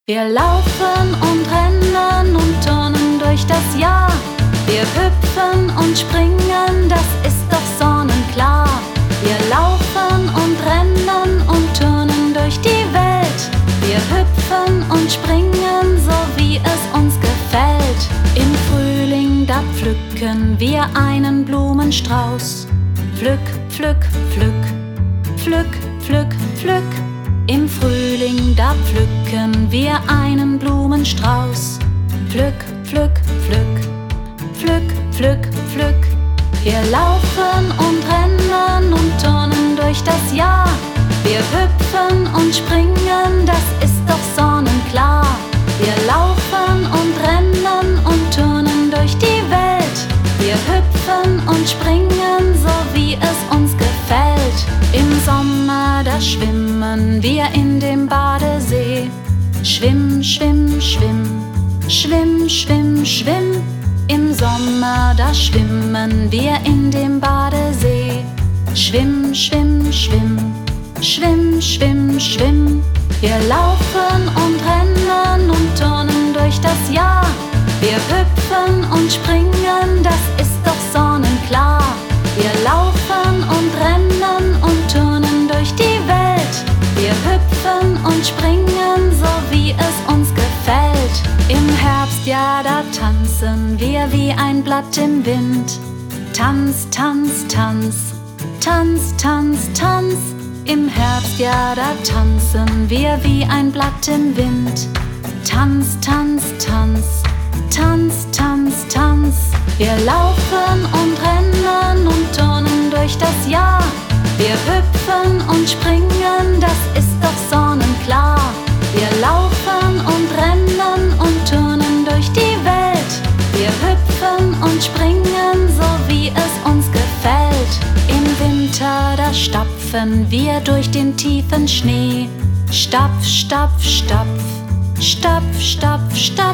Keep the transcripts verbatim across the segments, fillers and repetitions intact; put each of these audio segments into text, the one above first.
Wir laufen und rennen und turnen durch das Jahr. Wir hüpfen und springen, das ist doch sonnenklar. Wir laufen und rennen und turnen durch die Welt. Wir hüpfen und springen, so wie es uns gefällt. Im Frühling, da pflücken wir einen Blumenstrauß. Pflück, pflück, pflück, pflück, pflück, pflück. Im Frühling, da pflücken wir einen Blumenstrauß. Pflück, pflück, pflück, pflück, pflück, pflück. Wir laufen und rennen und turnen durch das Jahr. Wir hüpfen und springen, das ist doch sonnenklar. Wir laufen und rennen und turnen durch die Welt. Wir hüpfen und springen, so wie es uns gefällt. Im Sommer, da schwimmen wir in dem Badesee. Schwimm, schwimm, schwimm, schwimm, schwimm, schwimm. Im Sommer, da schwimmen wir in dem Badesee. Schwimm, schwimm, schwimm, schwimm, schwimm, schwimm. Wir laufen und rennen und turnen durch das Jahr. Wir hüpfen und springen, das ist doch sonnenklar. Wir laufen und rennen und turnen durch die Welt. Wir hüpfen und springen, so wie es uns gefällt. Im Herbst, ja, da tanzen wir wie ein Blatt im Wind. Tanz, tanz, tanz, tanz, tanz, tanz. Im Herbst, ja, da tanzen wir wie ein Blatt im Wind. Tanz, tanz, tanz, tanz, tanz, tanz. Wir laufen und rennen und turnen durch das Jahr. Wir hüpfen und springen, das ist doch sonnenklar. Wir laufen und rennen und turnen durch die Welt. Wir hüpfen und springen, so wie es uns gefällt. Im Winter, da stapfen wir durch den tiefen Schnee. Stapf, stapf, stapf, stapf, stapf, stapf.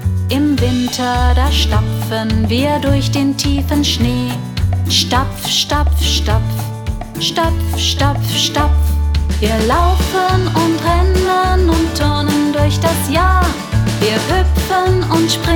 Im Winter, da stapfen wir durch den tiefen Schnee. Stapf, stapf, stapf, stapf, stapf, stapf. Wir laufen und rennen und turnen durch das Jahr. Wir hüpfen und springen.